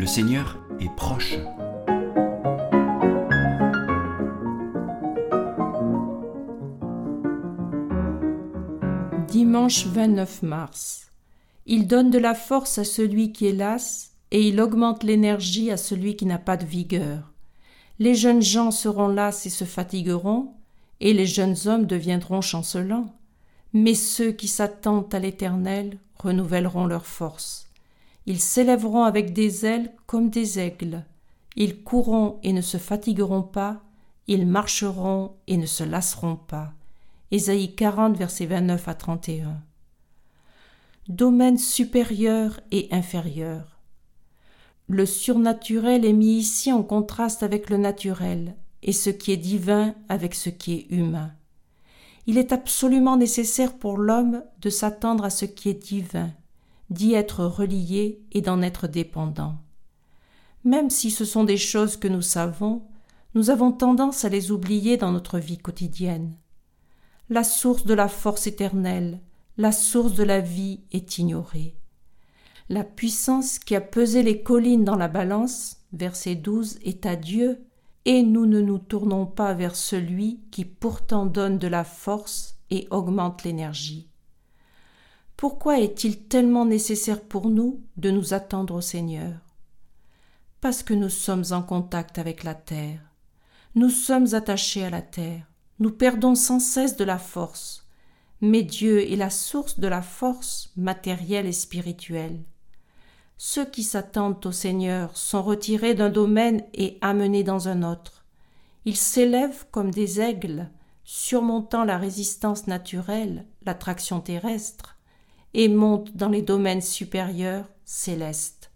Le Seigneur est proche. Dimanche 29 mars. Il donne de la force à celui qui est las et il augmente l'énergie à celui qui n'a pas de vigueur. Les jeunes gens seront las et se fatigueront, et les jeunes hommes deviendront chancelants. Mais ceux qui s'attendent à l'Éternel renouvelleront leur force. Ils s'élèveront avec des ailes comme des aigles. Ils courront et ne se fatigueront pas. Ils marcheront et ne se lasseront pas. Ésaïe 40, versets 29 à 31. Domaine supérieur et inférieur. Le surnaturel est mis ici en contraste avec le naturel, et ce qui est divin avec ce qui est humain. Il est absolument nécessaire pour l'homme de s'attendre à ce qui est divin, d'y être relié et d'en être dépendant. Même si ce sont des choses que nous avons tendance à les oublier dans notre vie quotidienne. La source de la force éternelle, la source de la vie est ignorée. La puissance qui a pesé les collines dans la balance, verset 12, est à Dieu, et nous ne nous tournons pas vers celui qui pourtant donne de la force et augmente l'énergie. Pourquoi est-il tellement nécessaire pour nous de nous attendre au Seigneur? Parce que nous sommes en contact avec la terre. Nous sommes attachés à la terre. Nous perdons sans cesse de la force. Mais Dieu est la source de la force matérielle et spirituelle. Ceux qui s'attendent au Seigneur sont retirés d'un domaine et amenés dans un autre. Ils s'élèvent comme des aigles, surmontant la résistance naturelle, l'attraction terrestre, et montent dans les domaines supérieurs, célestes.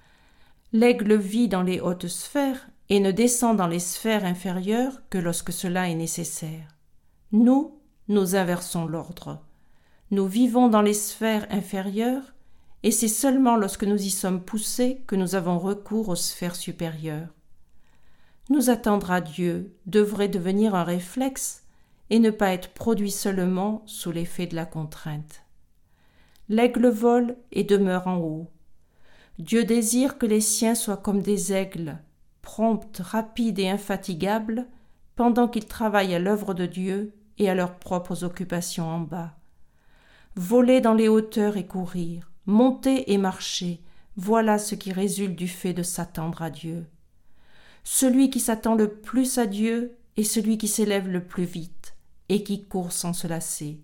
L'aigle vit dans les hautes sphères et ne descend dans les sphères inférieures que lorsque cela est nécessaire. Nous inversons l'ordre. Nous vivons dans les sphères inférieures et c'est seulement lorsque nous y sommes poussés que nous avons recours aux sphères supérieures. Nous attendre à Dieu devrait devenir un réflexe et ne pas être produit seulement sous l'effet de la contrainte. L'aigle vole et demeure en haut. Dieu désire que les siens soient comme des aigles, prompts, rapides et infatigables, pendant qu'ils travaillent à l'œuvre de Dieu et à leurs propres occupations en bas. Voler dans les hauteurs et courir, monter et marcher, voilà ce qui résulte du fait de s'attendre à Dieu. Celui qui s'attend le plus à Dieu est celui qui s'élève le plus vite et qui court sans se lasser.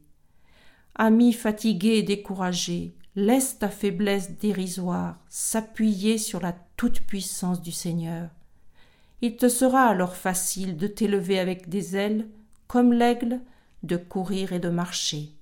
Ami fatigué et découragé, laisse ta faiblesse dérisoire s'appuyer sur la toute-puissance du Seigneur. Il te sera alors facile de t'élever avec des ailes, comme l'aigle, de courir et de marcher.